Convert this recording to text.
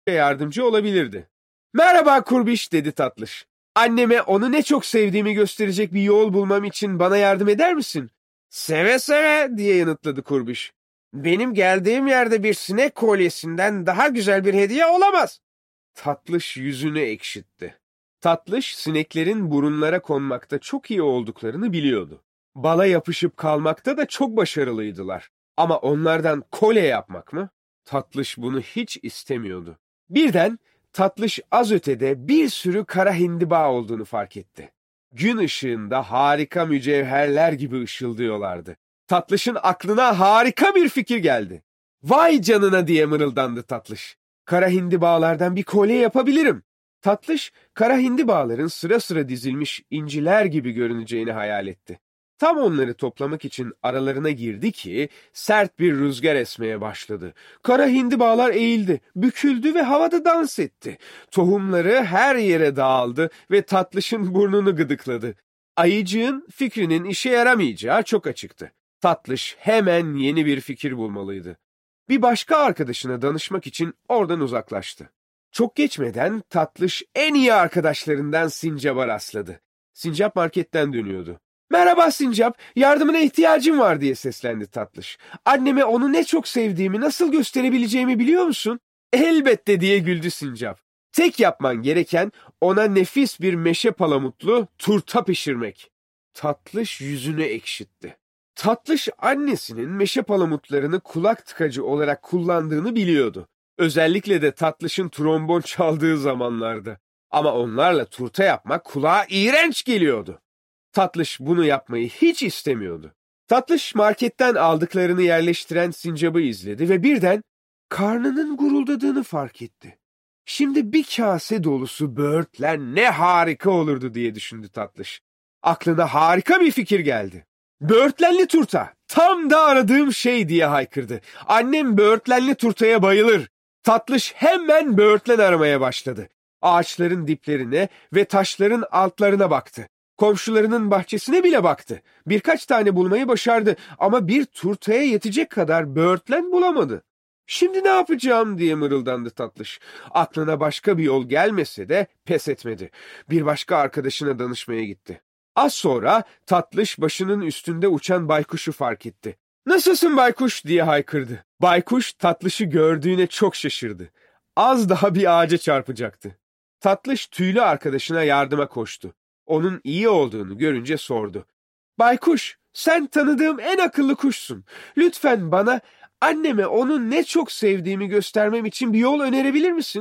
yardımcı olabilirdi. "Merhaba Kurbiş," dedi tatlış. "Anneme onu ne çok sevdiğimi gösterecek bir yol bulmam için bana yardım eder misin?" "Seve seve," diye yanıtladı Kurbiş. "Benim geldiğim yerde bir sinek kolyesinden daha güzel bir hediye olamaz." Tatlış yüzünü ekşitti. Tatlış, sineklerin burunlara konmakta çok iyi olduklarını biliyordu. Bala yapışıp kalmakta da çok başarılıydılar. Ama onlardan kolye yapmak mı? Tatlış bunu hiç istemiyordu. Birden Tatlış az ötede bir sürü kara hindiba olduğunu fark etti. Gün ışığında harika mücevherler gibi ışıldıyorlardı. Tatlış'ın aklına harika bir fikir geldi. "Vay canına," diye mırıldandı Tatlış. "Kara hindibalardan bir kolye yapabilirim." Tatlış, kara hindibaların sıra sıra dizilmiş inciler gibi görüneceğini hayal etti. Tam onları toplamak için aralarına girdi ki sert bir rüzgar esmeye başladı. Kara hindibalar eğildi, büküldü ve havada dans etti. Tohumları her yere dağıldı ve Tatlış'ın burnunu gıdıkladı. Ayıcığın fikrinin işe yaramayacağı çok açıktı. Tatlış hemen yeni bir fikir bulmalıydı. Bir başka arkadaşına danışmak için oradan uzaklaştı. Çok geçmeden Tatlış en iyi arkadaşlarından Sincap'a rastladı. Sincap marketten dönüyordu. "Merhaba Sincap, yardımına ihtiyacım var," diye seslendi Tatlış. "Anneme onu ne çok sevdiğimi nasıl gösterebileceğimi biliyor musun?" "Elbette," diye güldü Sincap. "Tek yapman gereken ona nefis bir meşe palamutlu turta pişirmek." Tatlış yüzünü ekşitti. Tatlış annesinin meşe palamutlarını kulak tıkacı olarak kullandığını biliyordu. Özellikle de Tatlış'ın trombon çaldığı zamanlarda. Ama onlarla turta yapmak kulağa iğrenç geliyordu. Tatlış bunu yapmayı hiç istemiyordu. Tatlış marketten aldıklarını yerleştiren Sincap'ı izledi ve birden karnının guruldadığını fark etti. Şimdi bir kase dolusu böğürtlen ne harika olurdu diye düşündü Tatlış. Aklına harika bir fikir geldi. "Böğürtlenli turta, tam da aradığım şey," diye haykırdı. "Annem böğürtlenli turtaya bayılır." Tatlış hemen böğürtlen aramaya başladı. Ağaçların diplerine ve taşların altlarına baktı. Komşularının bahçesine bile baktı. Birkaç tane bulmayı başardı ama bir turtaya yetecek kadar böğürtlen bulamadı. "Şimdi ne yapacağım?" diye mırıldandı Tatlış. Aklına başka bir yol gelmese de pes etmedi. Bir başka arkadaşına danışmaya gitti. Az sonra Tatlış başının üstünde uçan baykuşu fark etti. "Nasılsın baykuş?" diye haykırdı. Baykuş Tatlış'ı gördüğüne çok şaşırdı. Az daha bir ağaca çarpacaktı. Tatlış tüylü arkadaşına yardıma koştu. Onun iyi olduğunu görünce sordu. "Baykuş, sen tanıdığım en akıllı kuşsun. Lütfen bana anneme onu ne çok sevdiğimi göstermem için bir yol önerebilir misin?"